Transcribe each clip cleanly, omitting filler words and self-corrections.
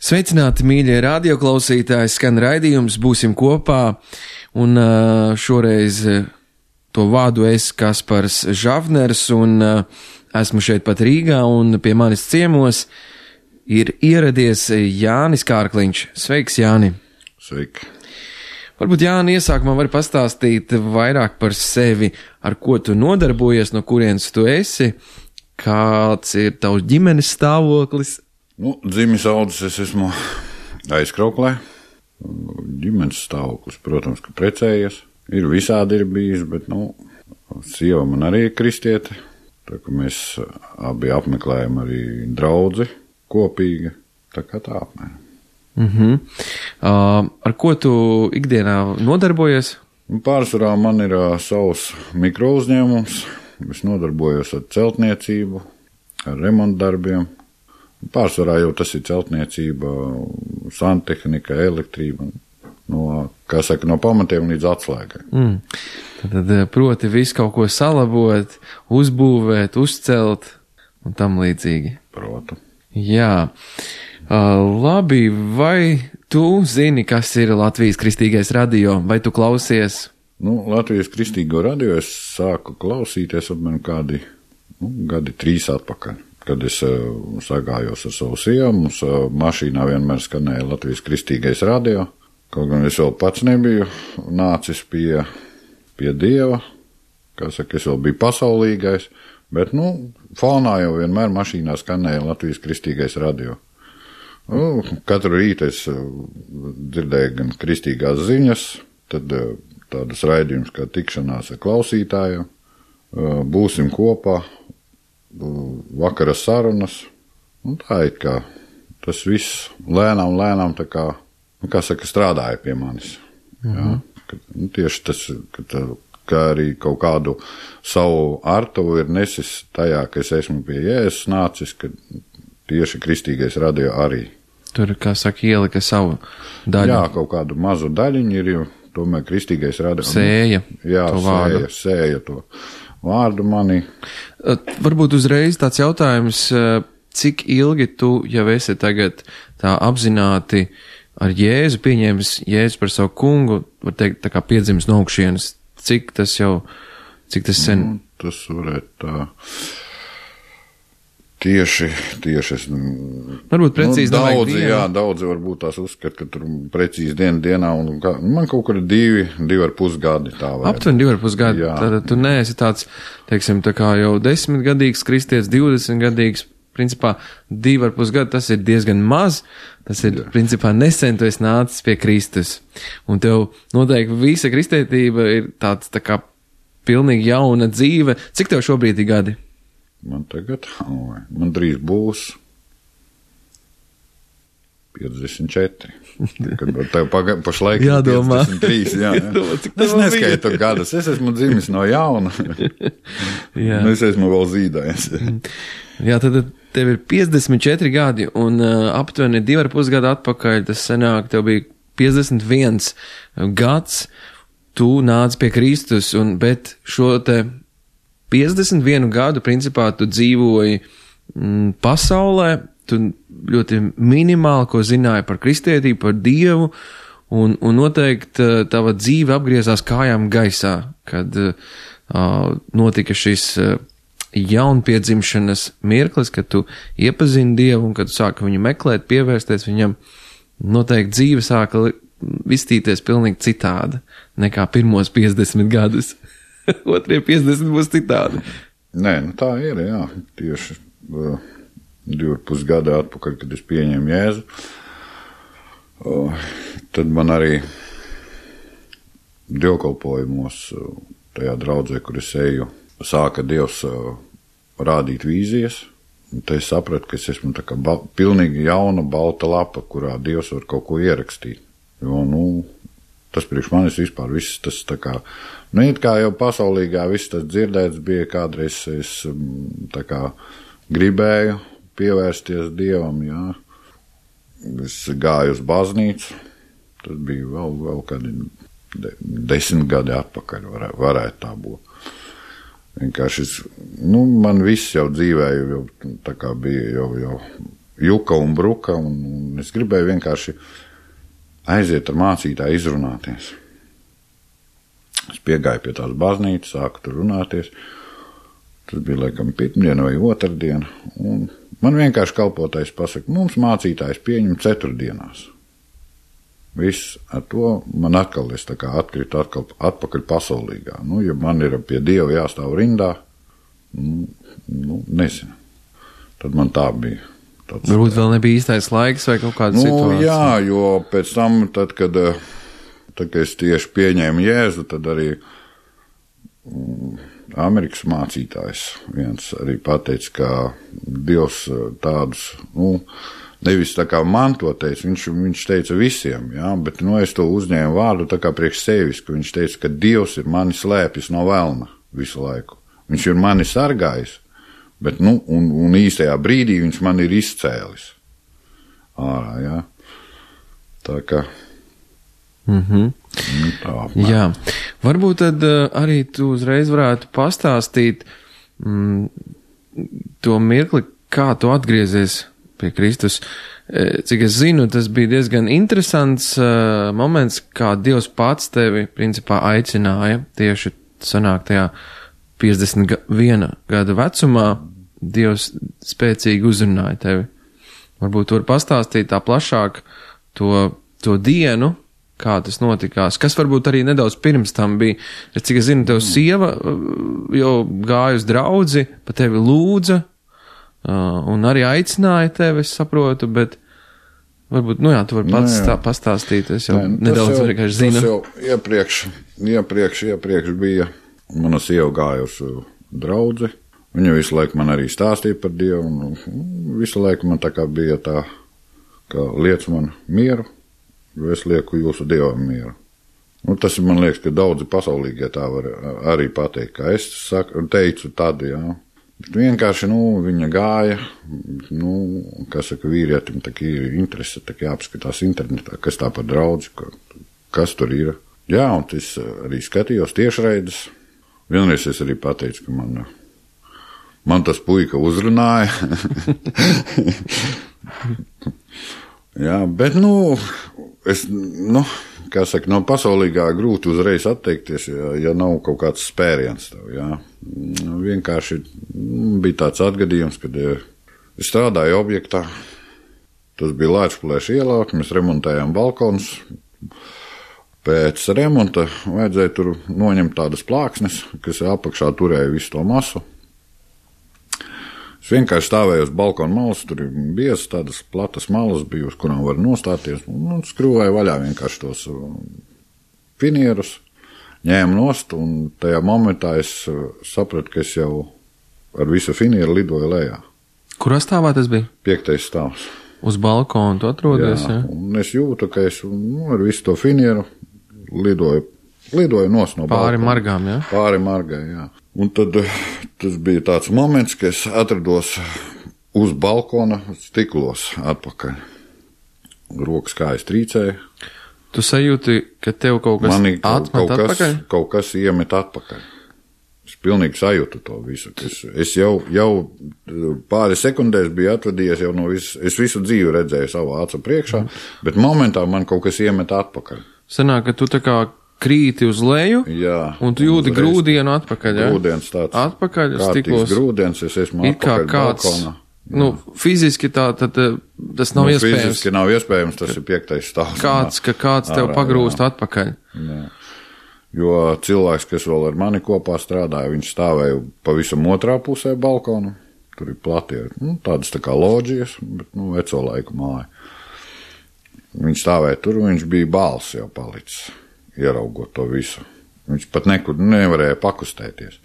Sveicināti, mīļie radioklausītāji, skan raidījums, būsim kopā, un šoreiz to vādu es, Kaspars Žavners, un esmu šeit pat Rīgā, un pie manis ciemos ir ieradies Jānis Kārkliņš. Sveiks, Jāni! Sveiki! Varbūt, Jāni, iesākumā var pastāstīt vairāk par sevi, ar ko tu nodarbojies, no kurienes tu esi, kāds ir tavs ģimenes stāvoklis? Dzimis audzis es esmu Aizkrauklē. Ģimenes stāvoklis, protams, ka precējies. Ir visādi ir bijis, bet, sieva man arī ir kristiete. Tā kā mēs abi apmeklējam arī draudzi kopīgi. Tā kā tā apmēram. Ar ko tu ikdienā nodarbojies? Pārsvarā man ir savs mikrouzņēmums. Es nodarbojos ar celtniecību, ar remontdarbiem. Pārsvarā jau tas ir celtniecība, santehnika, elektrība, no pamatiem līdz atslēgai. Tad proti visu kaut ko salabot, uzbūvēt, uzcelt un tam līdzīgi. Protu. Jā. Labi, vai tu zini, kas ir Latvijas Kristīgais radio, vai tu klausies? Latvijas Kristīgo radio es sāku klausīties apmēram gadi 3 atpakaļ. Kad es sagājos ar savu sievu, mums mašīnā vienmēr skanēja Latvijas Kristīgais radio. Kaut gan es vēl pats nebiju nācis pie Dieva, es vēl biju pasaulīgais, bet, fonā jau vienmēr mašīnā skanēja Latvijas Kristīgais radio. Katru rītu es dzirdēju gan kristīgās ziņas, tad tādas raidījumus kā tikšanās ar klausītājiem, būsim kopā, vakara sarunas, tā ir kā tas viss lēnām tā kā, strādāja pie manis. Jā, tieši tas, ka arī kaut kādu savu artavu ir nesis tajā, ka es esmu pie Jēzus nācis, ka tieši Kristīgais radio arī. Tur, ielika savu daļu. Jā, kaut kādu mazu daļiņu ir, tomēr Kristīgais radio. Sēja. Jā, sēja to vārdu mani. Varbūt uzreiz tāds jautājums, cik ilgi tu jau esi tagad tā apzināti ar Jēzu pieņēmis Jēzu par savu kungu, var teikt, tā kā piedzimis no augšienes, cik tas sen? Tas varētu tā tieši es... Varbūt precīzi daudzi varbūt tās uzskat, ka tur precīzi dienā, un man kaut kur 2,5 gadi tā vajag. Aptuveni 2,5 gadi. Tātad tu neesi tāds, teiksim, tā kā jau 10-gadīgs kristietis, 20-gadīgs, principā 2,5 gadi, tas ir diezgan maz, tas ir, principā, nesen tu esi nācis pie Kristus. Un tev noteikti visa kristietība ir tāds tā kā pilnīgi jauna dzīve. Cik tev šobrīd ir gadi? Man tagad, man drīz būs 54. Tev pašlaik ir 53, jā. Es neskaitu gadus, es esmu dzimis no jauna. Es esmu vēl zīdājis. Jā, tad tev ir 54 gadi, un aptuveni 2,5 gadu atpakaļ, tas senāk, tev bija 51 gads, tu nāc pie Kristus, bet šo te 51 gadu, principā, tu dzīvoji pasaulē, tu ļoti minimāli, ko zināji par kristietību, par Dievu, un noteikti tava dzīve apgriezās kājām gaisā, kad notika šis jaunpiedzimšanas mirklis, kad tu iepazini Dievu, un kad tu sāki viņu meklēt, pievērsties viņam, noteikti dzīve sāka vistīties pilnīgi citāda nekā pirmos 50 gadus. Otrie 50 būs citādi. Nē, tā ir, jā. Tieši 2,5 gadu atpakaļ, kad es pieņēmu Jēzu, tad man arī dievkalpojumos tajā draudzē, kur es eju, sāka Dievs rādīt vīzijas. Tad es sapratu, ka es esmu tā kā pilnīgi jauna balta lapa, kurā Dievs var kaut ko ierakstīt. Jo, tas priekš manis vispār viss tas tā kā, it kā jau pasaulīgā viss tas dzirdēts bija, kādreiz es tā kā gribēju pievērsties Dievam, jā. Es gāju uz baznīcu, tas bija vēl kādi 10 gadi atpakaļ, varētu tā būt. Vienkārši man viss jau dzīvē jau tā kā bija jau juka un bruka, un es gribēju vienkārši aiziet ar mācītāju izrunāties. Es piegāju pie tās baznīcas, sāku tur runāties. Tas bija, laikam, pirmdiena vai otrdiena, un man vienkārši kalpotais pasaka, mums mācītājs pieņem 4 dienās. Viss ar to man atkal es tā kā atkrītu atpakaļ pasaulīgā. Ja man ir pie Dieva jāstāv rindā, nezinu. Tad man tā bija. Varbūt vēl nebija īstais laiks vai kaut kāda situācija. Jā, jo pēc tam, tad, kad es tieši pieņēmu Jēzu, tad arī Amerikas mācītājs viens arī pateica, ka Dievs tādus, nevis tā kā man to teica, viņš teica visiem, jā, bet es to uzņēmu vārdu tā kā priekš sevis, ka viņš teica, ka Dievs ir mani slēpis no velna visu laiku. Viņš ir mani sargājis, bet, un īstajā brīdī viņš man ir izcēlis ārā, jā. Tā kā jā, varbūt tad arī tu uzreiz varētu pastāstīt to mirkli, kā tu atgriezies pie Kristus. Cik es zinu, tas bija diezgan interesants moments, kā Dievs pats tevi principā aicināja tieši sanāk tajā 51 gada vecumā. Dievs spēcīgi uzrunāja tevi. Varbūt tu vari pastāstīt tā plašāk to dienu, kā tas notikās, kas varbūt arī nedaudz pirms tam bija. Cik es zinu, tev sieva jau gāja uz draudzi, pa tevi lūdza, un arī aicināja tevi, es saprotu, bet varbūt, tu vari pats pastāstīt, es jau nedaudz vienkārši zinu. Tas jau iepriekš bija, mana sieva gāja uz draudzi, viņa visu laiku man arī stāstīja par Dievu, un visu laiku man tā kā bija tā, ka liec man mieru, jo es lieku jūsu Dievam mieru. Tas man liekas, ka daudzi pasaulīgie tā var arī pateikt, kā es teicu tad, jā. Bet vienkārši, viņa gāja, kā saka, vīrietim, tā ir interese, tā jāapskatās internetā, kas tā par draudzi, kas tur ir. Jā, un es arī skatījos tiešraides. Vienreiz es arī pateicu, ka man tas puika uzrunāja. Jā, bet, kā saka, no pasaulīgā grūti uzreiz atteikties, ja nav kaut kāds spēriens tev, jā. Vienkārši bija tāds atgadījums, kad es strādāju objektā, tas bija Lāčplēša ielā, mēs remontējām balkonus. Pēc remonta vajadzēja tur noņemt tādas plāksnes, kas apakšā turēja visu to masu. Es vienkārši stāvēju uz balkona malas, tur ir biezas tādas platas malas bija, uz kurām var nostāties, un skrūvēju vaļā vienkārši tos finierus, ņēmu nost, un tajā momentā es sapratu, ka es jau ar visu finieru lidoju lejā. Kurā stāvā tas bija? 5. stāvs. Uz balkona tu atrodies, jā? Un es jūtu, ka es ar visu to finieru lidoju nost no balkona. Pāri margām, jā? Pāri margai, jā. Un tad tas bija tāds moments, ka es atrados uz balkona stiklos atpakaļ. Rokas kājas trīcēja. Tu sajūti, ka tev kaut kas atmet atpakaļ? Kaut kas iemet atpakaļ. Es pilnīgi sajūtu to visu. Es jau pāri sekundēs biju atvadījies jau no visu. Es visu dzīvi redzēju savu acu priekšā, bet momentā man kaut kas iemet atpakaļ. Sanāk, ka tu tā kā krīti uz leju, jā, un tu jūti grūdienu atpakaļ, jā? Grūdienis tāds. Atpakaļ stiklos. Grūdienis, es esmu atpakaļ balkonā. Fiziski tas nav iespējams. Fiziski nav iespējams, tas ir 5. stāvs. Kāds tev pagrūst atpakaļ. Jā. Jo cilvēks, kas vēl ar mani kopā strādāja, viņš stāvēja pavisam otrā pusē balkonu. Tur ir platie, tādas tā kā loģijas, bet, veco laiku māja. Viņš stāvēja tur, viņš bija bāls jau palicis, ieraugot to visu. Viņš pat nekur nevarēja pakustēties.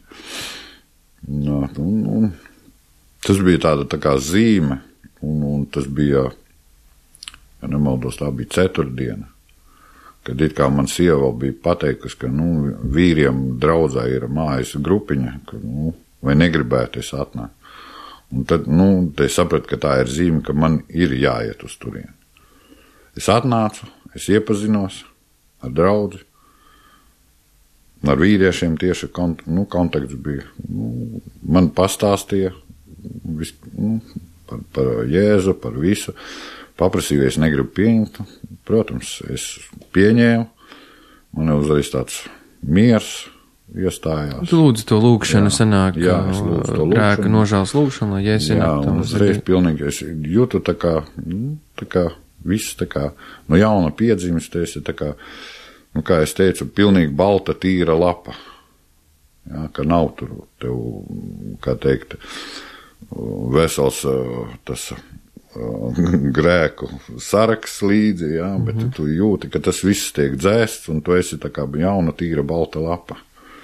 Un tas bija tāda tā kā zīme, un tas bija, ja nemaldos, tā bija 4. diena, kad it kā man sieva bija pateikusi, ka, vīriem draudzā ir mājas grupiņa, ka, vai negribētu es atnākt. Un tad, es sapratu, ka tā ir zīme, ka man ir jāiet uz turieni. Es atnācu, es iepazinos ar draudzi, ar vīriešiem tieši kontakts bija. Man pastāstīja, par Jēzu, par visu. Paprasīju, es negribu pieņemt. Protams, es pieņēmu. Man uzreiz tāds miers iestājās. Tu lūdzu to lūkšanu, sanāk, jā, es lūdzu to grēka lūkšanu. nožēlas lūkšanu, lai Jēzus Jā, un uzreiz pilnīgi es jūtu tā kā viss tā kā, jauna piedzīmes, tas ir tā kā, kā es teicu, pilnīgi balta, tīra lapa. Jā, ka nav tur tev, kā teikt, vesels tas grēku saraksts līdzi, jā, bet tu jūti, ka tas viss tiek dzēsts, un tu esi tā kā jauna, tīra, balta lapa.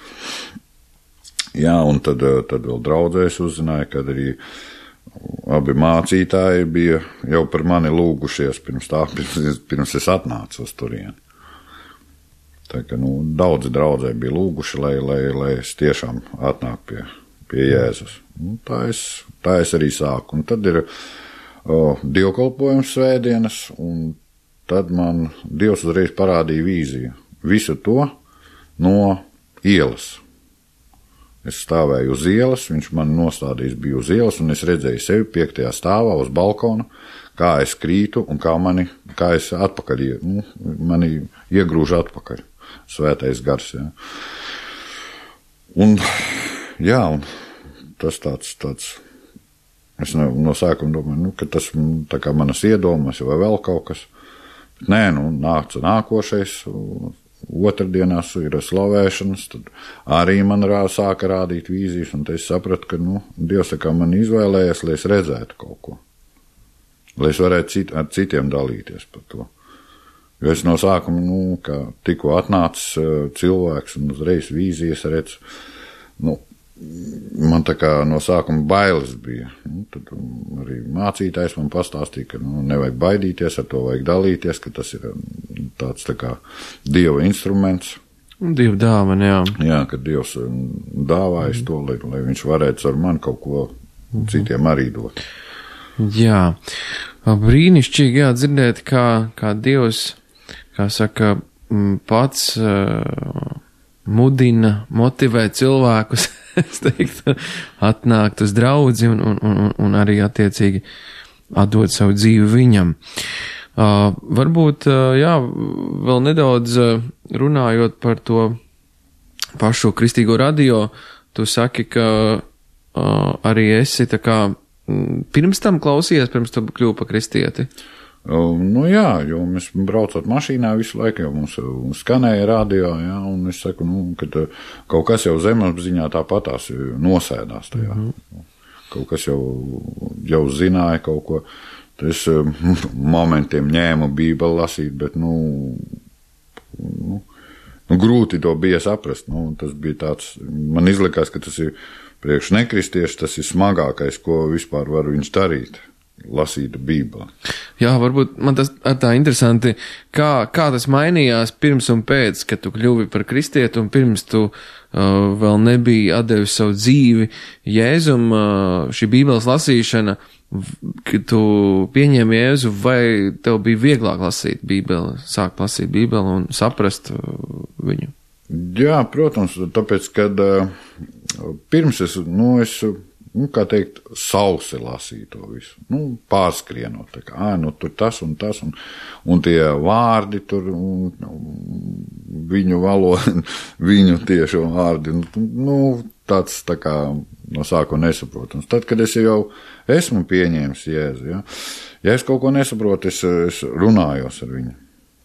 Jā, un tad vēl draudzēs uzzināja, kad arī abi mācītāji bija jau par mani lūgušies pirms es atnācu uz turieni. Tā ka, daudzi draudzē bija lūguši, lai es tiešām atnāku pie Jēzus. Tā es arī sāku. Un tad ir dievkalpojums svētdienas, un tad man Dievs uzreiz parādīja vīziju. Visu to no ielas. Es stāvēju uz ielas, viņš man nostādījis bija uz ielas, un es redzēju sevi 5. stāvā uz balkona, kā es krītu un kā es atpakaļ, mani iegrūž atpakaļ. Svētais gars, jā. Un tas tāds, es no sākuma domāju, ka tas tā kā manas iedomas vai vēl kaut kas. Bet nē, nāca nākošais, otrdienās ir slavēšanas, tad arī man sāka rādīt vīzijas, un tad es sapratu, ka, Dievs tā kā man izvēlējies, lai es redzētu kaut ko. Lai es varētu ar citiem dalīties par to. Jo es no sākuma, kā tikko atnācis cilvēks un uzreiz vīzijas redz, man tā kā no sākuma bailes bija. Tad arī mācītājs man pastāstīja, ka nevajag baidīties, ar to vajag dalīties, ka tas ir tāds tā kā Dieva instruments. Dieva dāvana, jā. Jā, ka Dievs dāvājas to, lai viņš varētu ar mani kaut ko citiem arī dot. Jā, brīnišķīgi dzirdēt, kā Dievs, kā saka, pats mudina, motivē cilvēkus, es teiktu, atnākt uz draudzi un arī attiecīgi atdot savu dzīvi viņam. Varbūt, vēl nedaudz runājot par to pašu Kristīgo radio, tu saki, ka arī esi tā kā pirms tam klausījies, pirms tu kļuvi par kristieti? Jā, jo mēs braucot mašīnā visu laiku, jau mums skanēja radio, jā, un es saku, kad kaut kas jau zemapziņā tāpatās nosēdās tajā. Kaut kas jau zināja kaut ko. Tad es momentiem ņēmu Bībeli lasīt, bet, grūti to bija saprast. Tas bija tāds, man izlikās, ka tas ir priekš nekristieši, tas ir smagākais, ko vispār var viņš darīt. Lasītu Bībeli. Jā, varbūt man tas tā interesanti, kā tas mainījās pirms un pēc, kad tu kļuvi par kristieti un pirms tu vēl nebija atdevis savu dzīvi Jēzum, šī Bībeles lasīšana, kad tu pieņēmi Jēzu, vai tev bija vieglāk lasīt Bībeli, sākt lasīt Bībeli un saprast viņu? Jā, protams, tāpēc, kad pirms es kā teikt, sausi lasīja to visu. Pārskrienot, tā kā, tur tas un tas, un tie vārdi tur, viņu valoda, viņu tiešo vārdi, tāds tā kā no sākuma nesaprotams. Tad, kad es jau esmu pieņēmis Jēzu, ja es kaut ko nesaprotu, es runājos ar viņu.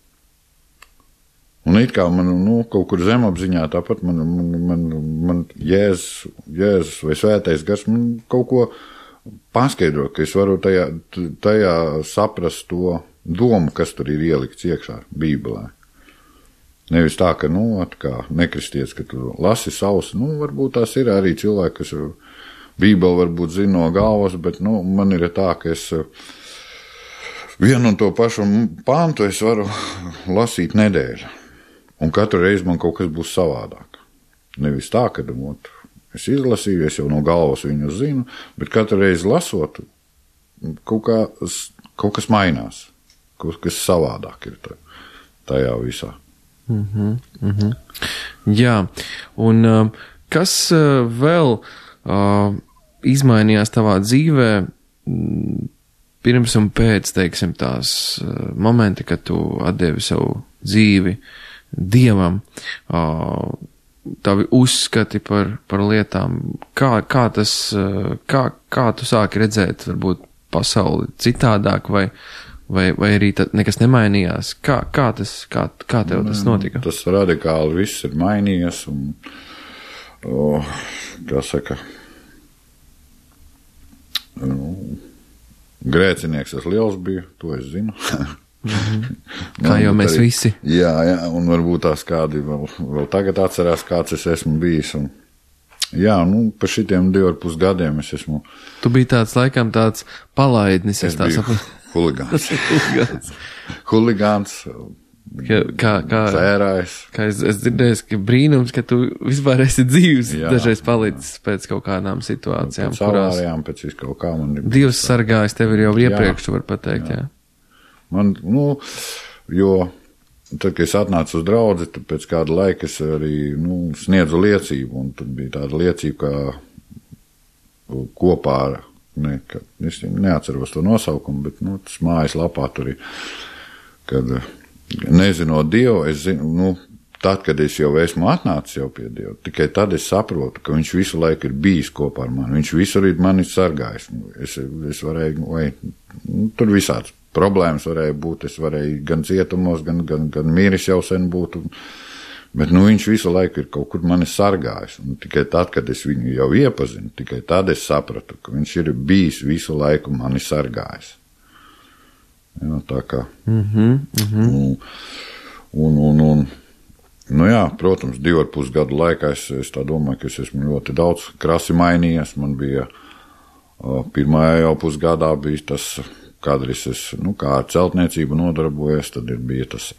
Un it kā man, kaut kur zemapziņā tāpat man Jēzus vai svētais gars man kaut ko paskaidro, ka es varu tajā saprast to domu, kas tur ir ielikts iekšā Bībelē. Nevis tā, ka, kā nekristietis, ka tu lasi savus, varbūt tās ir arī cilvēki, kas Bībeli varbūt zina no galvas, bet, man ir tā, ka es vienu un to pašu pāntu es varu lasīt nedēļu. Un katru reizi man kaut kas būs savādāk. Nevis tā, ka es izlasīju, es jau no galvas viņu zinu, bet katru reizi lasot, kaut kas mainās. Kaut kas savādāk ir tajā visā. Jā, un kas vēl izmainījās tavā dzīvē pirms un pēc, teiksim, tās momenti, kad tu atdevi savu dzīvi Dievam, tavi uzskati par lietām, kā tu sāki redzēt, varbūt, pasauli citādāk, vai arī nekas nemainījās? Kā tev tas notika? Tas radikāli viss ir mainījies, un, kā saka, grēcinieks es liels biju, to es zinu. Kā jau mēs visi. Jā, un varbūt tās kādi vēl tagad atcerās, kāds es esmu bijis, un jā, pa šitiem 2,5 gadiem es esmu. Tu biji laikam tāds palaidnis, es biju huligāns. Huligāns, sērājs. Kā es dzirdēju, ka brīnums, ka tu vispār esi dzīvs, dažreiz palicis pēc kaut kādām situācijām, kurās pēc kaut kā man ir. Dievs sargājis tevi jau iepriekš, tu var pateikt, jā. Man, jo tad, kad es atnācu uz draudzi, tad pēc kāda laika es arī, sniedzu liecību, un tad bija tāda liecība, kā kopā ar, es neatceros to nosaukumu, bet, tas mājas lapā tur ir, kad nezinot Dievu, es zinu, tad, kad es jau esmu atnācis jau pie Dieva, tikai tad es saprotu, ka viņš visu laiku ir bijis kopā ar mani, viņš visur ir mani sargājis, es varēju, tur visāds problēmas varēja būt, es varēju gan cietumos, gan miris jau sen būtu, bet viņš visu laiku ir kaut kur mani sargājis, un tikai tad, kad es viņu jau iepazinu, tikai tad es sapratu, ka viņš ir bijis visu laiku mani sargājis. Jā, tā kā. Jā, protams, 2,5 gadu laikā es tā domāju, ka es esmu ļoti daudz krasi mainījies, man bija pirmajā jau pusgadā bija tas, kādreiz es, kā ar celtniecību nodarbojos, tad bija tas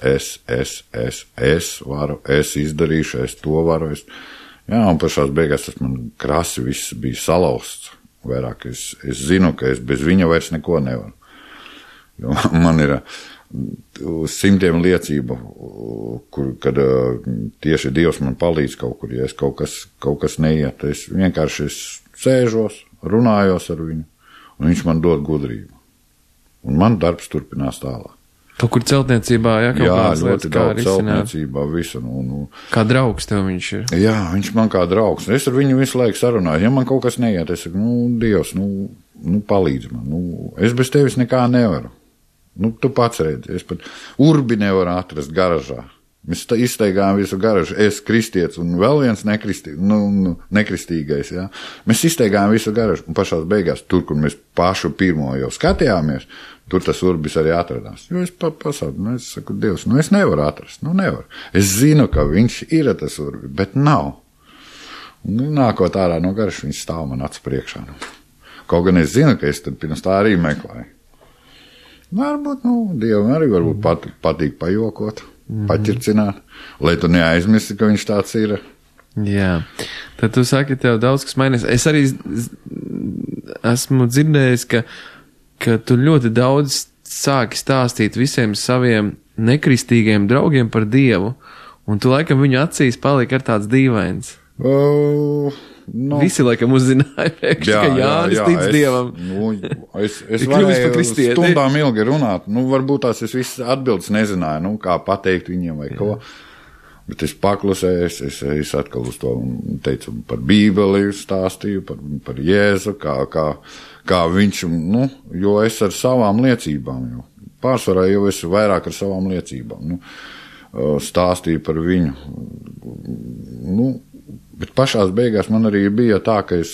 es varu, es izdarīšu, es to varu. Jā, un pašās beigās tas man krasi viss bija salauzts. Vairāk es zinu, ka es bez viņa vairs neko nevaru. Jo man ir simtiem liecību, kad tieši Dievs man palīdz kaut kur, ja es kaut kas neiet. Es vienkārši sēžos, runājos ar viņu, un viņš man dod gudrību. Un man darbs turpinās tālāk. Kaut kur celtniecībā, ļoti daudz celtniecībā, visu. Kā draugs tev viņš ir? Jā, viņš man kā draugs. Es ar viņu visu laiku sarunāju. Ja man kaut kas neiet, es saku, Dievs, palīdz man. Es bez tevis nekā nevaru. Tu pats redzi, es pat urbi nevaru atrast garažā. Mēs izsteigājām visu garažu, es kristietis un vēl viens nekristīgais, jā. Mēs izsteigājām visu garažu, un pašās beigās, tur, kur mēs pašu pirmo jau skatījāmies, tur tas urbis arī atradās. Jo es pasaku, es saku, Dievs, es nevaru atrast, nevaru. Es zinu, ka viņš ir tas urbis, bet nav. Un nākot ārā no garažas, viņš stāv man acu priekšā. Kaut gan es zinu, ka es tad pirms tā arī meklēju. Varbūt, Dievam arī varbūt patīk pajokot. Paķircināt, lai tu neaizmirsti, ka viņš tāds ir. Jā, tad tu saki, tev daudz kas mainīs. Es arī esmu dzirdējis, ka tu ļoti daudz sāki stāstīt visiem saviem nekristīgiem draugiem par Dievu, un tu laikam viņu acīs palika ar tāds dīvains. Visi laikam uzzināja, ka Jānis tic Dievam. Es varēju stundām ilgi runāt. Varbūt tās es visas atbildes nezināju, kā pateikt viņiem vai ko. Bet es paklusēju, es atkal uz to teicu par Bībeli stāstīju, par Jēzu, kā viņš, jo es ar savām liecībām, pārsvarā jau es vairāk ar savām liecībām, stāstīju par viņu. Bet pašās beigās man arī bija tā, ka es,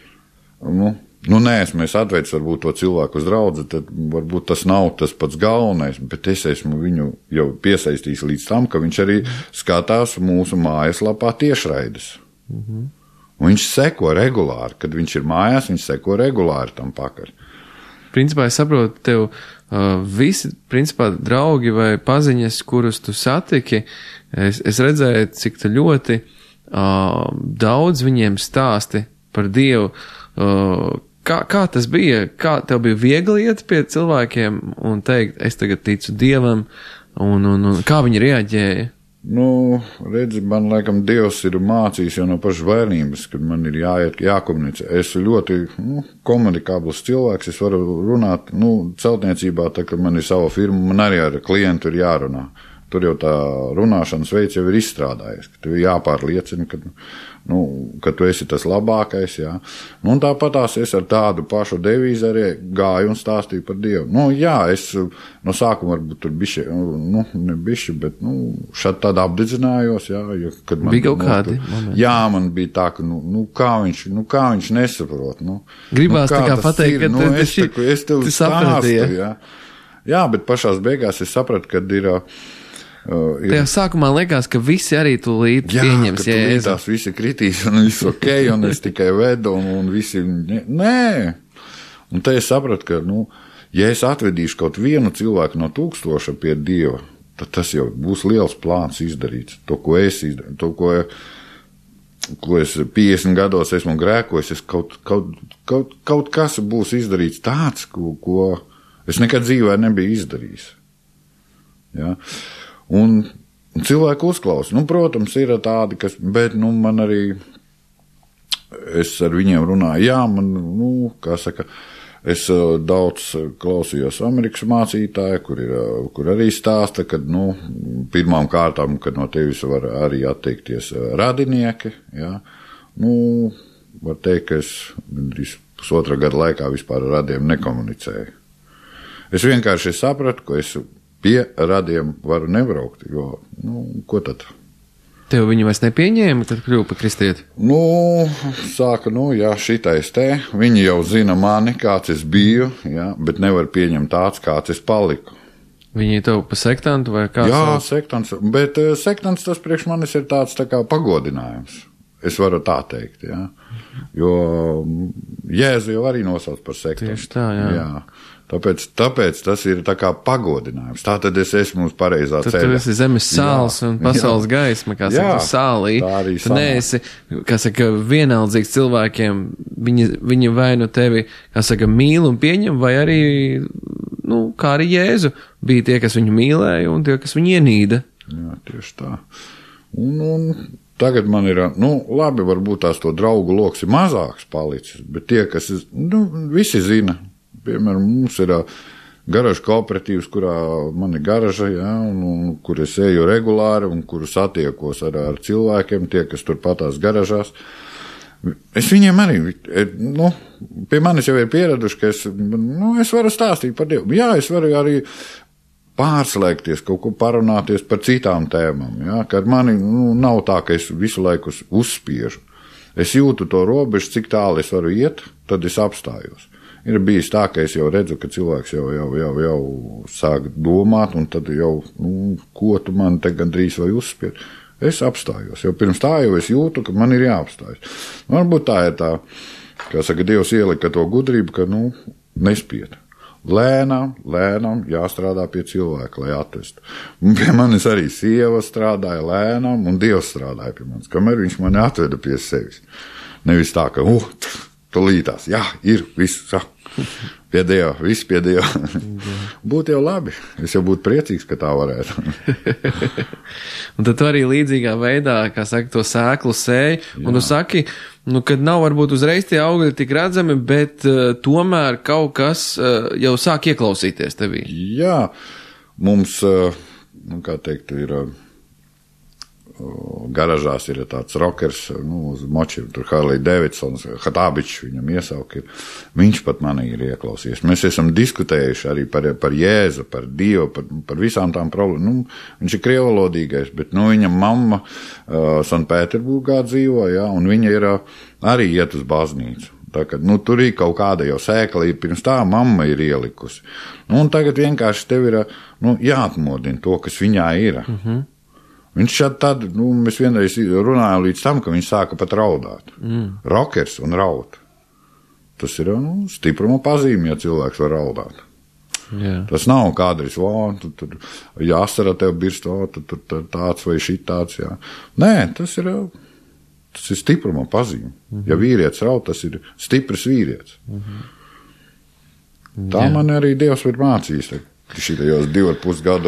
neesmu atvedis varbūt to cilvēku uz draudzi, tad varbūt tas nav tas pats galvenais, bet es esmu viņu jau piesaistījis līdz tam, ka viņš arī skatās mūsu mājaslapā tiešraides. Un viņš seko regulāri, kad viņš ir mājās, viņš seko regulāri tam pakaļ. Principā es saprotu, tev visi, principā, draugi vai paziņas, kurus tu satiki, es redzēju, cik tu ļoti daudz viņiem stāsti par Dievu. Kā tas bija? Kā tev bija viegli iet pie cilvēkiem un teikt, es tagad ticu Dievam, un kā viņi reaģēja? Redzi, man laikam Dievs ir mācījis jau no pašas bērnības, kad man ir jākomunicē. Es ļoti komunikabls cilvēks, es varu runāt, celtniecībā, tā, kad man ir sava firma, man arī ar klientu ir jārunā. Tur jau tā runāšanas veids jau ir izstrādājies, ka tev jāpārliecina, ka tu esi tas labākais, jā. Un tāpatās es ar tādu pašu devīzi arī gāju un stāstīju par Dievu. Es no sākuma varbūt tur ne bišķi, bet, šad tad apdedzinājos, jā. Kad man, bija kaut kādi momenti. Jā, man bija tā, ka, kā viņš nesaprot, Gribās tā kā pateikt, ka es tev stāstu, jā. Jā, bet pašās beigās es sapratu, kad ir. Tajā sākumā likās, ka visi arī tūlīt pieņems, ja tās visi kritīs un viss ok, un es tikai vedu un visi, nē. Un te es sapratu, ka, ja es atvedīšu kaut vienu cilvēku no 1000 pie Dieva, tad tas jau būs liels plāns izdarīts. To, ko es izdarīju, ko es 50 gados esmu grēkojis, kaut kas būs izdarīts tāds, ko es nekad dzīvē nebiju izdarījis. Ja? Un cilvēku uzklausa. Protams, ir tādi, kas, bet, man arī, es ar viņiem runāju, jā, man, kā saka, es daudz klausījos Amerikas mācītāju, kur arī stāsta, kad, pirmām kārtām, kad no tevis var arī atteikties radinieki, jā, var teikt, ka es gandrīz pusotra gada laikā vispār ar radiem nekomunicēju. Es vienkārši sapratu, ka es pie radiem varu nebraukt, jo, ko tad? Tev viņi vairs nepieņēma, tad kļuva par kristieti? Sāka, jā, šitais te, viņi jau zina mani, kāds es biju, jā, bet nevar pieņemt tāds, kāds es paliku. Viņi tev pa sektantu vai kāds? Jā, sektants, bet sektants tas priekš manis ir tāds tā kā pagodinājums. Es varu tā teikt, jā. Jo Jēzu jau arī nosauc par sektantu. Tieši tā, jā. Tāpēc tas ir tā kā pagodinājums. Tātad es esmu uz pareizā ceļa. Tad tu esi zemes sāls un pasaules gaisma, kā saka, sālī. Tu neesi, kā saka, vienaldzīgs cilvēkiem. Viņi vai nu tevi, kā saka, mīl un pieņem, vai arī, kā arī Jēzu, bija tie, kas viņu mīlēja un tie, kas viņu ienīda. Jā, tieši tā. Un tagad man ir, labi, varbūt tās to draugu loks ir mazāks palicis, bet tie, kas, visi zina. Piemēram, mums ir garažu kooperatīvs, kurā man ir garaža, jā, un kur es eju regulāri un kuru satiekos ar cilvēkiem, tie, kas tur patās garažās. Es viņiem arī, pie manis jau ir pieraduši, ka es varu stāstīt par Dievu. Jā, es varu arī pārslēgties, kaut ko parunāties par citām tēmām, jā, ka ar mani nav tā, ka es visu laiku uzspiežu. Es jūtu to robežu, cik tālu es varu iet, tad es apstājos. Ir bijis tā, ka es jau redzu, ka cilvēks jau sāk domāt, un tad jau, ko tu man te gandrīz vai uzspied. Es apstājos, jo pirms tā jau es jūtu, ka man ir jāapstājas. Varbūt tā ir tā, kā saka, Dievs ielika to gudrību, ka, nespied. Lēnām jāstrādā pie cilvēka, lai atvestu. Un pie manis arī sieva strādāja lēnām, un Dievs strādāja pie manis, kamēr viņš mani atveda pie sevis. Nevis tā, ka, tulītās, jā, ir, viss, pie Dieva, viss pie Dieva. Būtu jau labi, es jau būtu priecīgs, ka tā varētu. Un tad tu arī līdzīgā veidā, kā saka, to sēklu sēji, un tu saki, kad nav varbūt uzreiz tie augļi tik redzami, bet tomēr kaut kas jau sāk ieklausīties tevī. Jā, mums, kā teikt, ir garažās ir tāds rockers, uz močiem, tur Harley Davidsons, Hatābičs viņam iesauk ir. Viņš pat manī ir ieklausījies. Mēs esam diskutējuši arī par Jēzu, par Dievu, par visām tām problēmām. Viņš ir krievalodīgais, bet, viņa mamma Sanpēterburgā dzīvo, jā, un viņa ir arī iet uz baznīcu. Tā, ka, tur ir kaut kāda jau sēkla, pirms tā mamma ir ielikusi. Un tagad vienkārši tev ir, jāatmodina to, kas viņā ir. Viņš tad, mēs vienreiz runājām līdz tam, ka viņš sāka pat raudāt. Rockers un raud. Tas ir, stipruma pazīme, ja cilvēks var raudāt. Jā. Tas nav kādreiz, tur jāsara tev birst, tur tāds vai šitāds, jā. Nē, tas ir stipruma pazīme. Ja vīrietis raud, tas ir stiprs vīrietis. Tā man arī Dievs ir mācījis, šitajos 2,5 gados.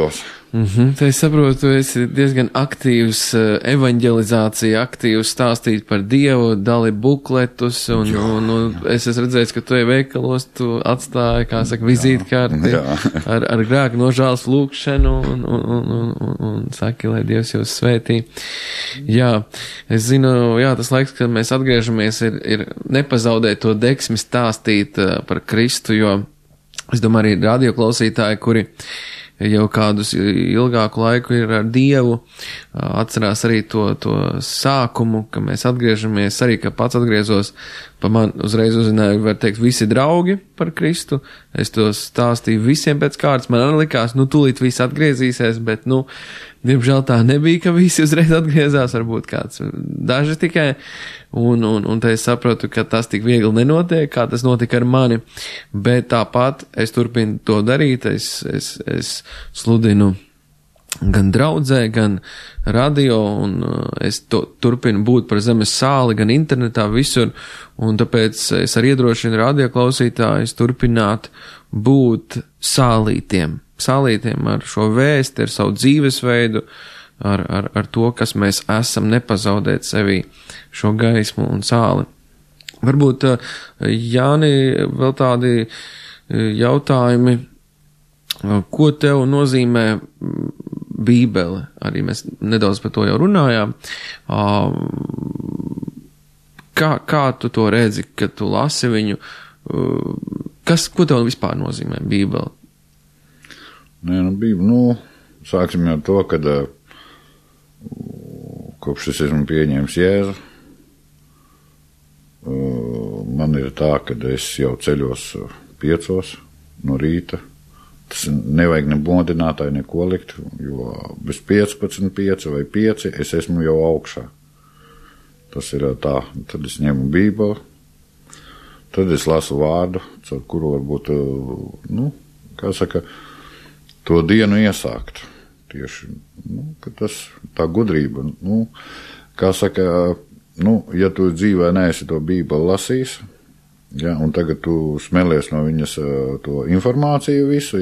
Tā es saprotu, tu esi diezgan aktīvs evaņģelizācija, aktīvs stāstīt par Dievu, dali bukletus, un es esmu redzējis, ka tu veikalos, tu atstāji, kā saka, vizītkarti ar grēku nožēlas lūkšanu, un saki, lai Dievs jūs svētī. Jā, es zinu, tas laiks, kad mēs atgriežamies, ir nepazaudēt to deksmi stāstīt par Kristu, jo es domāju, arī radioklausītāji, kuri jau kādus ilgāku laiku ir ar Dievu, atcerās arī to sākumu, ka mēs atgriežamies, arī, ka pats atgriezos, pa man uzreiz uzzināju, var teikt, visi draugi par Kristu, es to stāstīju visiem pēc kārtas, man arī likās, tūlīt visi atgriezīsies, bet, diemžēl tā nebija, ka visi uzreiz atgriezās, varbūt kāds daži tikai, un te es saprotu, ka tas tik viegli nenotiek, kā tas notika ar mani, bet tāpat es turpinu to darīt, es sludinu gan draudzē, gan radio, un es turpinu būt par zemes sāli, gan internetā, visur, un tāpēc es arī iedrošinu radio klausītājus turpināt būt sālītiem ar šo vēsti, ar savu dzīvesveidu, ar to, kas mēs esam, nepazaudēt sevī šo gaismu un sāli. Varbūt, Jāni, vēl tādi jautājumi, ko tev nozīmē Bībele? Arī mēs nedaudz par to jau runājām. Kā tu to redzi, kad tu lasi viņu? Ko tev vispār nozīmē Bībele? Bībele, sāksim ar to, kad kopš es esmu pieņēmis Jēzu, man ir tā, ka es jau ceļos 5 no rīta. Tas nevajag ne modinātāji, neko likt, jo bez 15 vai 5 es esmu jau augšā. Tas ir tā, tad es ņemu Bībeli, tad es lasu vārdu, caur kuru varbūt, to dienu iesākt. Tieši, ka tas tā gudrība, ja tu dzīvē neesi to Bībeli lasījis, un tagad tu smelies no viņas to informāciju visu,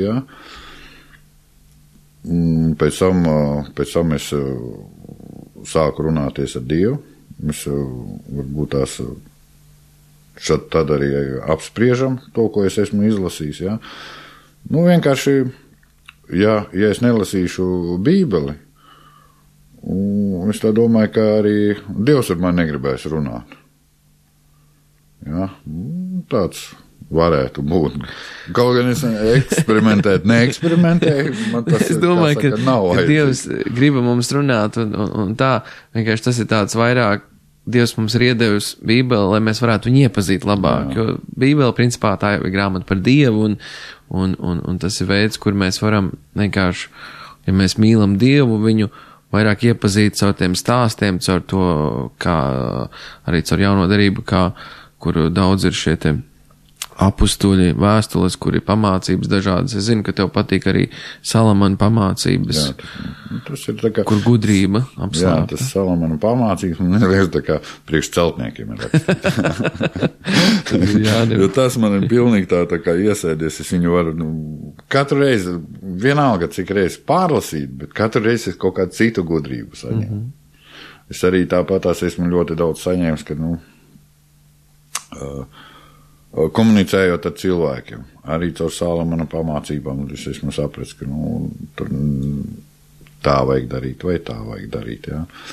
pēc tam es sāku runāties ar Dievu, mēs varbūt tās tad arī apspriežam to, ko es esmu izlasījis, vienkārši, ja es nelasīšu Bībeli, es tā domāju, ka arī Dievs ar mani negribēs runāt. Tāds varētu būt. Kaut gan es neeksperimentēju, man tas es domāju, saka, nav ka Dievs grib mums runāt, un tā, vienkārši tas ir tāds vairāk, Dievs mums ir iedevis Bībeli, lai mēs varētu viņu iepazīt labāk, jo Bībeli principā tā jau ir grāmata par Dievu, un tas ir veids, kur mēs varam vienkārši, ja mēs mīlam Dievu, viņu vairāk iepazīt caur tiem stāstiem, caur to, kā arī caur jauno derību, kur daudz ir šie te apustuļi, vēstules, kur ir pamācības dažādas. Es zinu, ka tev patīk arī Salamana pamācības, tas ir tā kā, kur gudrība apslēpta. Tas Salamana pamācības, man liekas, tā kā priekš celtniekiem ir rakstīts. Jo tas man ir pilnīgi tā kā iesēdies, es viņu varu, katru reizi, vienalga, cik reizi pārlasīt, bet katru reizi es kaut kādu citu gudrību saņēmu. Es arī tāpatās esmu ļoti daudz saņēmis, ka, komunicējot ar cilvēkiem, arī caur Salamana pamācībām, es esmu sapratis, ka, tur tā vajag darīt, vai tā vajag darīt,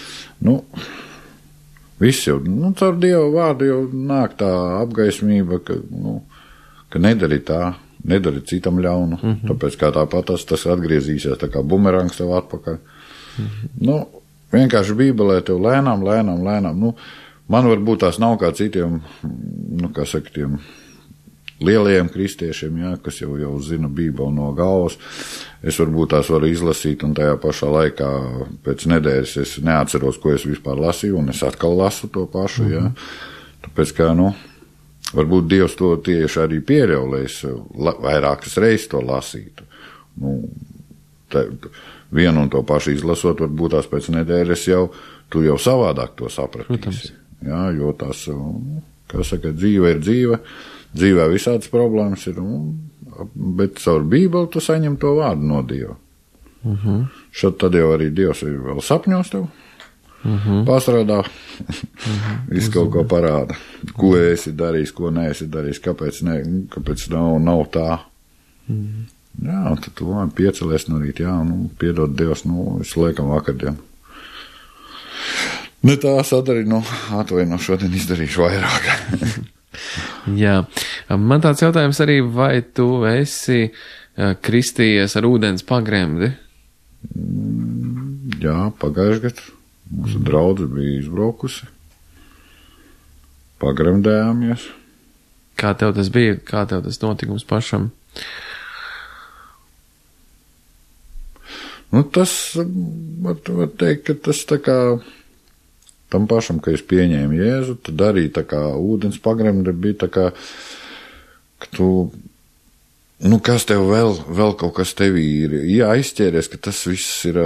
viss jau, caur Dieva vārdu jau nāk tā apgaismība, ka nedari tā, nedari citam ļaunu, tāpēc kā tāpat tas atgriezīsies tā kā bumerangs tev atpakaļ. Vienkārši Bībelē tev lēnām, man varbūt tās nav kā citiem, tiem lielajiem kristiešiem, kas jau zina Bībeli no galvas. Es varbūt tās varu izlasīt, un tajā pašā laikā pēc nedēļas es neatceros, ko es vispār lasīju, un es atkal lasu to pašu, Tāpēc kā, varbūt Dievs to tieši arī pieļauj, lai es vairākas reizes to lasītu. Vienu un to pašu izlasot, varbūt tās pēc nedēļas tu jau savādāk to sapratīsi. Jo tās, dzīve ir dzīve, dzīvē visādas problēmas ir, bet caur Bībeli tu saņem to vārdu no Dieva. Šad tad jau arī Dievs ir vēl sapņos tev. Pastrādā, visu kaut ko parāda, ko esi darījis, ko neesi darījis, kāpēc nav tā. Jā, un tad tu piecelies no rīt, piedod Dievs, visu liekam vakardien. Ne tā sadarī, atvaino, šodien izdarīšu vairāk. Jā, man tāds jautājums arī, vai tu esi kristījies ar ūdens pagremdi? Jā, pagājuši gadu. Mūsu draudze bija izbraukusi. Pagremdējāmies. Kā tev tas bija? Kā tev tas notikums pašam? Tas, var teikt, ka tas tā kā tam pašam, ka es pieņēmu Jēzu, tad arī tā kā ūdens pagremde bija tā kā, ka tu, kas tev vēl kaut kas tevī ir jāizķēries, ka tas viss ir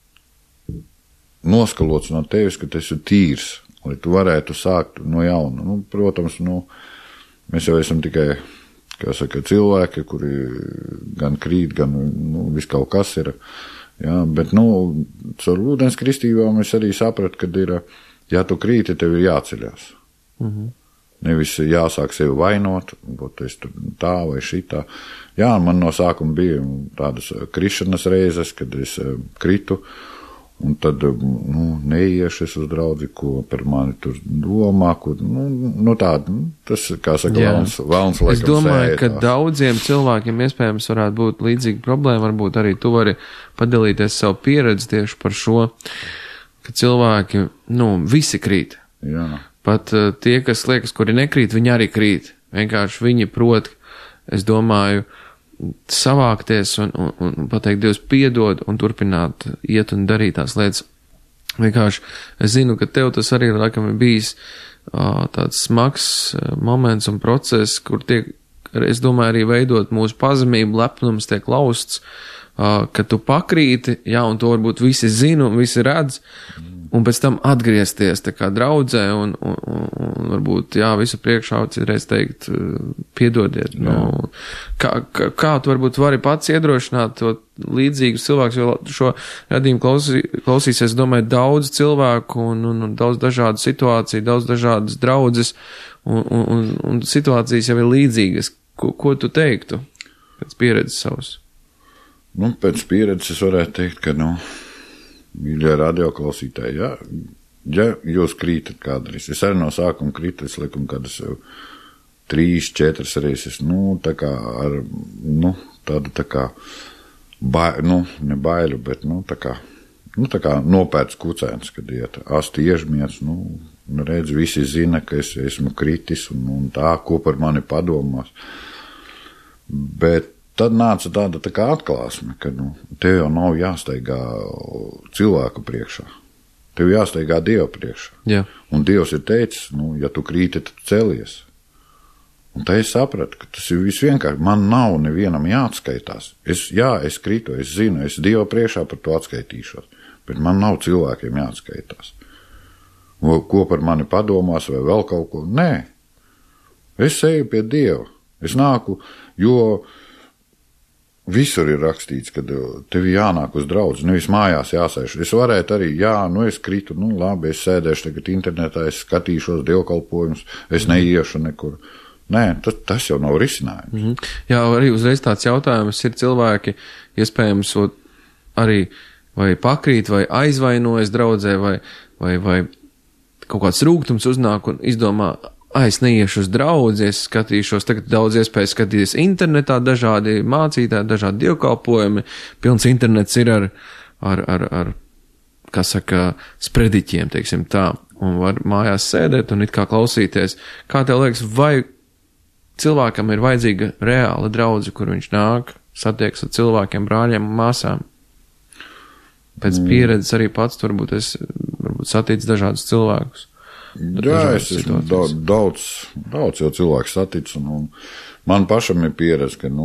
noskalots no tevis, ka tas ir tīrs, lai tu varētu sākt no jauna. Protams, mēs jau esam tikai, cilvēki, kuri gan krīt, gan viss kaut kas ir. Jā, bet, caur ūdens kristībām es arī sapratu, kad ir, ja tu krīti, tev ir jāceļās. Nevis jāsāk sevi vainot, būt es tur tā vai šitā. Jā, man no sākuma bija tādas krišanas reizes, kad es kritu, un tad, neiešu es uz draudzi, ko par mani tur domā, tas, kā saka, valns laikam Es domāju, sētās. Ka daudziem cilvēkiem iespējams varētu būt līdzīga problēma, varbūt arī tu vari padalīties savu pieredzi tieši par šo, ka cilvēki, visi krīt. Jā. Pat tie, kas liekas, kuri nekrīt, viņi arī krīt. Vienkārši viņi prot, es domāju, savākties un pateikt, Dievs piedod un turpināt iet un darīt tās lietas. Vienkārši es zinu, ka tev tas arī laikam ir bijis tāds smags moments un process, kur tiek, es domāju, arī veidot mūsu pazemību, lepnums tiek lausts, ka tu pakrīti, un to varbūt visi zina un visi redz, un pēc tam atgriezties tā kā draudzē un varbūt, visu priekšā citreiz teikt, piedodiet. Kā tu varbūt vari pats iedrošināt to līdzīgus cilvēkus, jo šo radījumu klausīsies, domāju, daudz cilvēku un daudz dažādu situāciju, daudz dažādas draudzes un situācijas jau ir līdzīgas. Ko tu teiktu pēc pieredzes savas? Pēc pieredzes es varētu teikt, ka, mīļie radioklausītāji, ja jūs krītat kādreiz, es arī no sākuma kritu, es laikam kādas 3-4 reizes, tā kā ar, tādu tā kā, ne baiļu, bet, tā kā nopērts kucēns, kad iet asti iežmiets, redz, visi zina, ka es esmu kritis un tā, ko par mani padomās. Bet tad nāca tāda tā kā atklāsme, ka tev jau nav jāsteigā cilvēku priekšā. Tev jāsteigā Dievu priekšā. Jā. Un Dievs ir teicis, ja tu krīti, tad celies. Un tā es sapratu, ka tas ir visvienkārši. Man nav nevienam jāatskaitās. Es krītu, es zinu, es Dievu priekšā par to atskaitīšos. Bet man nav cilvēkiem jāatskaitās. Ko par mani padomās vai vēl kaut ko? Nē. Es eju pie Dieva. Es nāku, jo visur ir rakstīts, ka tev jānāk uz draudzi, nevis mājās jāsēž. Es varētu arī, es kritu, labi, es sēdēšu tagad internetā, es skatīšos dievkalpojumus, es neiešu nekur. Nē, tas jau nav risinājums. Jā, arī uzreiz tāds jautājums ir cilvēki, iespējams, arī vai pakrīt, vai aizvainojas draudzē, vai kaut kāds rūgtums uznāk un izdomā, es neiešu uz draudzi, es skatīšos, tagad daudz iespējas skatīties internetā, dažādi mācītāji, dažādi dievkalpojumi, pilns internets ir ar kā saka, sprediķiem, teiksim tā, un var mājās sēdēt un it kā klausīties. Kā tev liekas, vai cilvēkam ir vajadzīga reāla draudze, kur viņš nāk, satiekas ar cilvēkiem, brāļiem un māsām? Pēc pieredzes arī pats varbūt satiec dažādus cilvēkus. Jā, es esmu daudz jau cilvēku saticis, un man pašam ir pieredze, ka,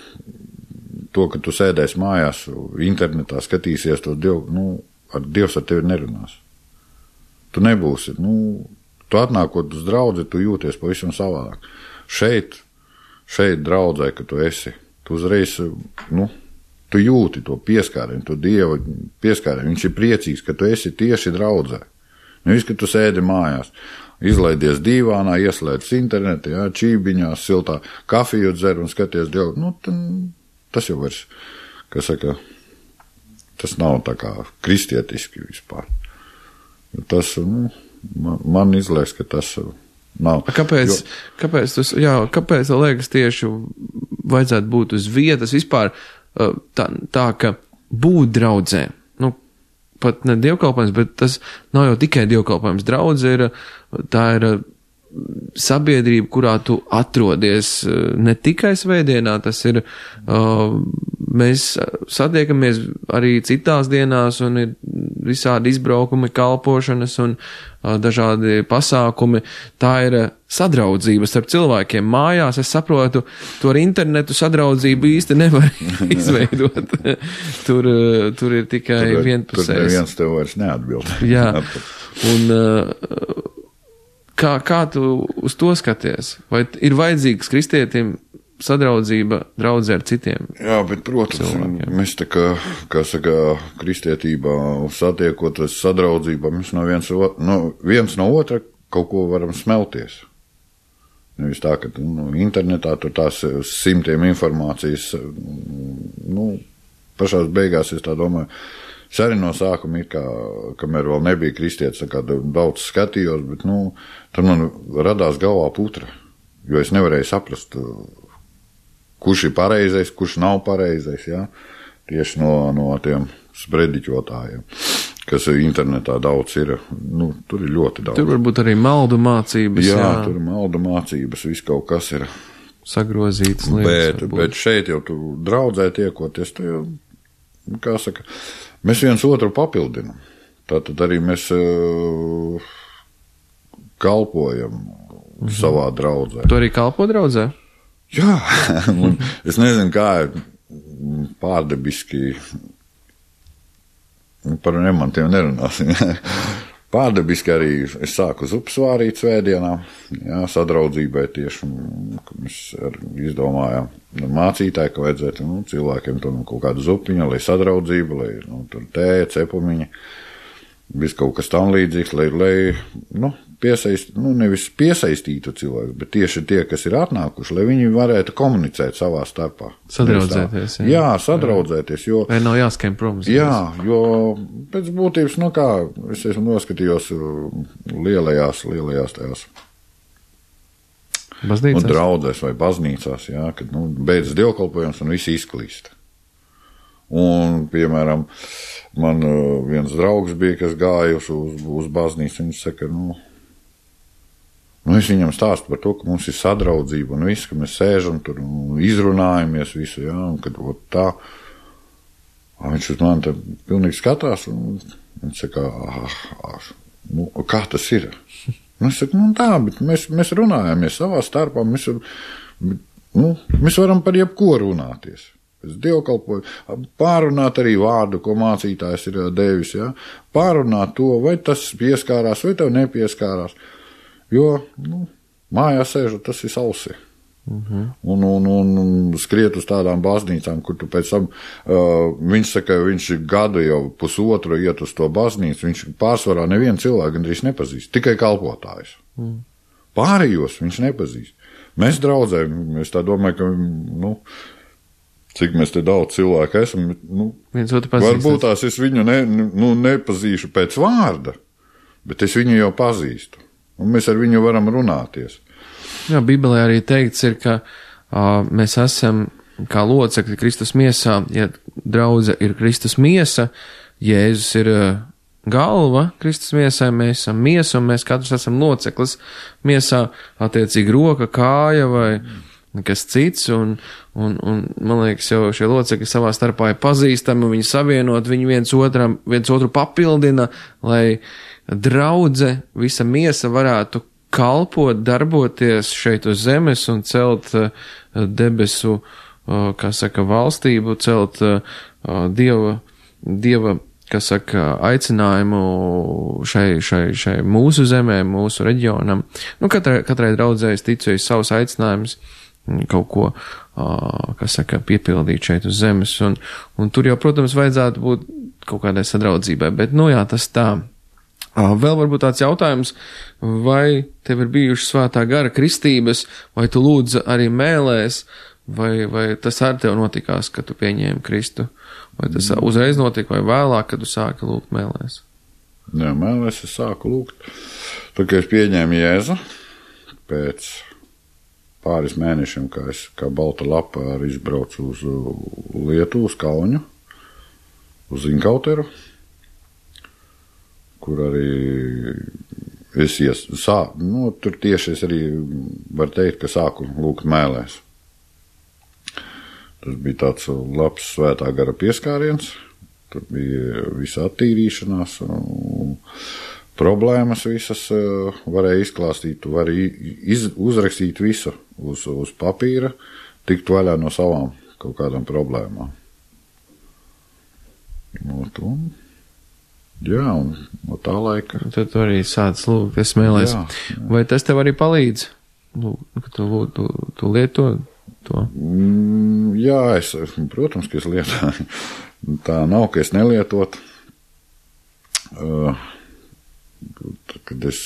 to, ka tu sēdēsi mājās, internetā skatīsies to Dievu, Dievs ar tevi nerunās. Tu nebūsi, tu atnākot uz draudzi, tu jūties pavisam savādāk. Šeit draudzē, ka tu esi, tu uzreiz, Tu jūti to pieskārienu, to Dieva pieskārienu. Viņš ir priecīgs, ka tu esi tieši draudzē. Nevis, ka tu sēdi mājās, izlaidies dīvānā, ieslēdz internetu, jā, čībiņās, siltā kafiju dzer un skaties Dievu. Nu, tas jau vairs, kas saka, tas nav tā kā kristietiski vispār. Tas, man izliekas, ka tas nav. Kāpēc tev liekas tieši vajadzētu būt uz vietas vispār tā ka būt draudzē? Nu, pat ne dievkalpojums, bet tas nav jau tikai dievkalpojums. Draudze tā ir sabiedrība, kurā tu atrodies ne tikai svētdienā, tas ir, mēs satiekamies arī citās dienās un ir visādi izbraukumi, kalpošanas un dažādi pasākumi. Tā ir sadraudzība starp cilvēkiem. Mājās, es saprotu, to ar internetu sadraudzību īsti nevar izveidot. Tur ir tikai vienpusējs. Tur neviens tev vairs neatbild. Jā, un kā tu uz to skaties? Vai ir vajadzīgs kristietim sadraudzība, draudzē ar citiem? Jā, bet, protams, cilvēkiem. Mēs tā kā saka, kristietībā satiekoties sadraudzībā, mēs viens no otra kaut ko varam smelties. Nevis tā, ka internetā tur tās simtiem informācijas, pašās beigās es tā domāju, es arī no sākuma kamēr vēl nebija kristietis, tā kā daudz skatījos, bet, tad man radās galvā putra, jo es nevarēju saprast, kurš ir pareizais, kurš nav pareizais, jā, tieši no tiem sprediķotājiem, kas internetā daudz ir, tur ir ļoti daudz. Tur varbūt arī maldu mācības, jā. Tur ir maldu mācības, viss kaut kas ir sagrozītas lietas. Bet šeit jau tu draudzē tiekoties, tu jau, kā saka, mēs viens otru papildinam. Tātad arī mēs kalpojam savā draudzē. Tu arī kalpo draudzē? Jā, es nezinu, kā ir pārdabiski, par emantiem nerunāsim. Pārdabiski arī es sāku uz upes vārīt svētdienā, jā, sadraudzībai tieši, mēs izdomājām mācītāji, ka vajadzētu cilvēkiem tur kaut kādu zupiņu, lai sadraudzība, lai tur tēja, cepumiņa, viss kaut kas tam līdzīgs, lai nevis piesaistītu cilvēku, bet tieši tie, kas ir atnākuši, lai viņi varētu komunicēt savā starpā. Sadraudzēties, jā. Jā, sadraudzēties, jo... Vai nav jāskiem prom? Jā, jo pēc būtības, es esmu noskatījos lielajās tajās baznīcās? Un draudzēs vai baznīcās, jā, kad, beidz dievkalpojums un visi izklīst. Un, piemēram, man viens draugs bija, kas gājuši uz baznīcu, viņš saka, es viņam stāstu par to, ka mums ir sadraudzība un viss, ka mēs sēžam tur un izrunājamies visu, jā, un kad tā, viņš uz mani pilnīgi skatās, un viņš saka, kā tas ir? Es saku, tā, bet mēs runājamies savā starpā, mēs varam par jebko runāties. Es dievkalpoju, pārunāt arī vārdu, ko mācītājs ir devis, jā, pārunāt to, vai tas pieskārās, vai tev nepieskārās. Jo, mājās sēžot, tas ir sausi. Un skriet uz tādām baznīcām, kur tu pēc tam, viņš saka, viņš gadu jau pusotru iet uz to baznīcu, viņš pārsvarā nevienu cilvēku gandrīz nepazīst, tikai kalpotājus. Pārējos viņš nepazīst. Mēs draudzējam, es tā domāju, ka, cik mēs te daudz cilvēku esam, varbūt tās es viņu nepazīšu pēc vārda, bet es viņu jau pazīstu. Un mēs ar viņu varam runāties. Jā, Bībelē arī teikts ir, ka mēs esam kā locekļi Kristus miesā, ja draudze ir Kristus miesa, Jēzus ir galva Kristus miesai, mēs esam miesa un mēs katrs esam loceklis miesā, attiecīgi roka, kāja vai kas cits, un man liekas, jau šie locekļi savā starpā ir pazīstami, viņi savienot, viņi viens otru papildina, lai draudze, visa miesa varētu kalpot, darboties šeit uz zemes un celt debesu, valstību, celt Dieva, aicinājumu šai mūsu zemē, mūsu reģionam. Katrai draudzē es ticu, ir savs aicinājums kaut ko piepildīt šeit uz zemes, un tur jau, protams, vajadzētu būt kaut kādai sadraudzībai, bet, jā, tas tā. Vēl varbūt tāds jautājums, vai tev ir bijušas svētā gara kristības, vai tu lūdzi arī mēlēs, vai tas ar tev notikās, kad tu pieņēmi Kristu, vai tas uzreiz notika, vai vēlāk, kad tu sāki lūgt mēlēs? Jā, mēlēs es sāku lūgt. Tad, kad es pieņēmu Jēzu, pēc pāris mēnešiem, kā balta lapa arī izbraucu uz Lietuvu, uz Kauņu, uz Zinkauteru, kur arī tur tieši es arī varu teikt, ka sāku lūgt mēlēs. Tas bija tāds labs svētā gara pieskāriens, tur bija visa attīrīšanās, problēmas visas varēja izklāstīt, tu vari uzrakstīt visu uz papīra, tikt vaļā no savām kaut kādām problēmām. Un no tā laika. Tad tu arī sāc lūgt, es mēlēs. Jā. Vai tas tev arī palīdz? Ka tu lieto to? Jā, protams, ka es lietoju. Tā nav, ka es nelietotu. Kad es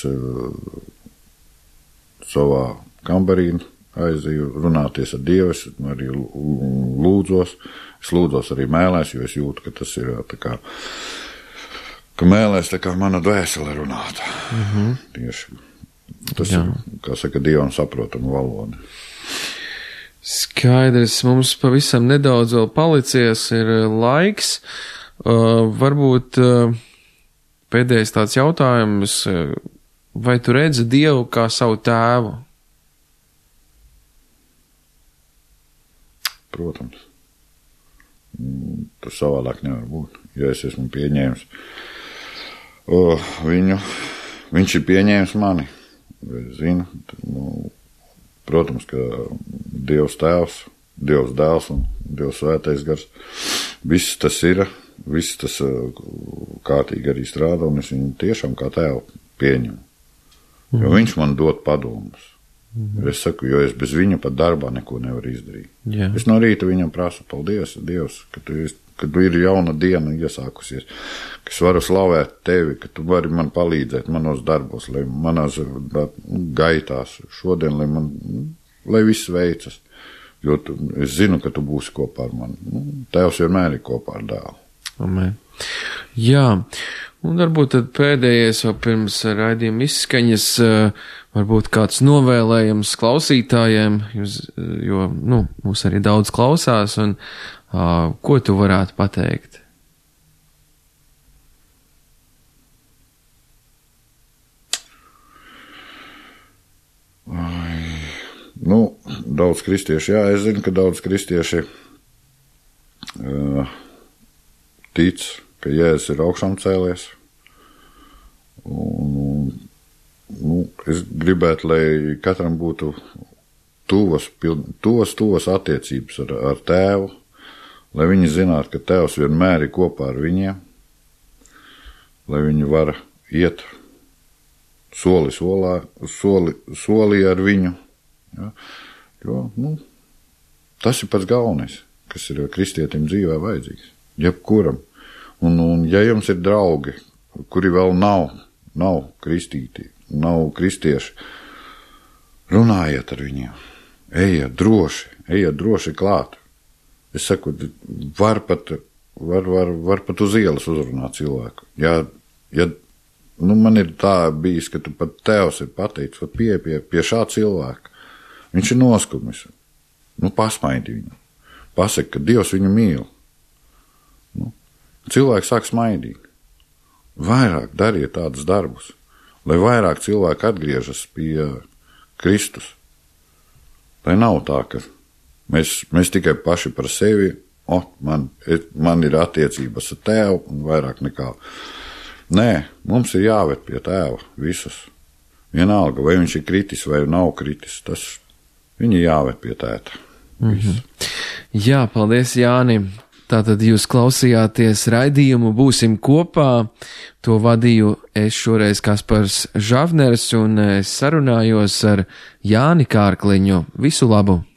savā kambarī aizēju runāties ar Dievu, es arī lūdzos. Es lūdzos arī mēlēs, jo es jūtu, ka tas ir tā kā, ka mēlēs tā kā mana dvēsele runāta. Tieši. Tas ir, kā saka, Dievam saprotama valoda. Skaidrs, mums pavisam nedaudz vēl palicies, ir laiks. Varbūt pēdējais tāds jautājums, vai tu redzi Dievu kā savu tēvu? Protams. Tas savādāk nevar būt. Ja es esmu pieņēmis viņu, viņš ir pieņēmis mani. Es zinu, protams, ka Dievs tēvs, Dievs dēls un Dievs svētais gars, viss tas ir, viss tas kārtīgi arī strādā, un es viņu tiešām kā tēvu pieņemu. Jo viņš man dod padomus. Es saku, jo es bez viņa pat darbā neko nevaru izdarīt. Jā. Es no rīta viņam prasu, paldies, Dievs, ka tu ir jauna diena iesākusies, ka es varu slavēt tevi, ka tu vari man palīdzēt manos darbos, lai manās gaitās šodien, lai viss veicas. Jo es zinu, ka tu būsi kopā ar mani. Tēvs vienmēr ir kopā ar dēlu. Amen. Jā, un varbūt tad pēdējais vēl pirms raidījuma izskaņas, varbūt kāds novēlējums klausītājiem, jo, mūs arī daudz klausās, un ko tu varētu pateikt? Daudz kristieši, jā, es zinu, ka daudz kristieši tic, ka Jēzus ir augšām cēlies. Un es gribētu, lai katram būtu tuvas attiecības ar tēvu, lai viņi zinātu, ka tēvs vienmēr ir kopā ar viņiem, lai viņi var iet solī ar viņu. Ja? Jo, tas ir pats galvenais, kas ir kristietim dzīvē vajadzīgs. Jebkuram. Un ja jums ir draugi, kuri vēl nav kristīti, nav kristieši, runājiet ar viņiem. Ejiet droši klāt. Es saku, var pat uz ielas uzrunāt cilvēku. Ja man ir tā bijis, ka tu pat tēvs ir pateicis, pie šā cilvēka. Viņš ir noskumis. Pasmaidi viņu. Pasaka, ka Dievs viņu mīl. Cilvēki sāk smaidīt. Vairāk dariet tādus darbus, lai vairāk cilvēki atgriežas pie Kristus. Lai nav tā, ka mēs tikai paši par sevi, man ir attiecības ar tēvu un vairāk nekā. Nē, mums ir jāved pie tēva visus. Vienalga, vai viņš ir kritis vai nav kritis, viņi jāved pie tēta. Jā, paldies, Jāni. Tātad jūs klausījāties raidījumu Būsim kopā. To vadīju es šoreiz Kaspars Žavners un es sarunājos ar Jāni Kārkliņu. Visu labu!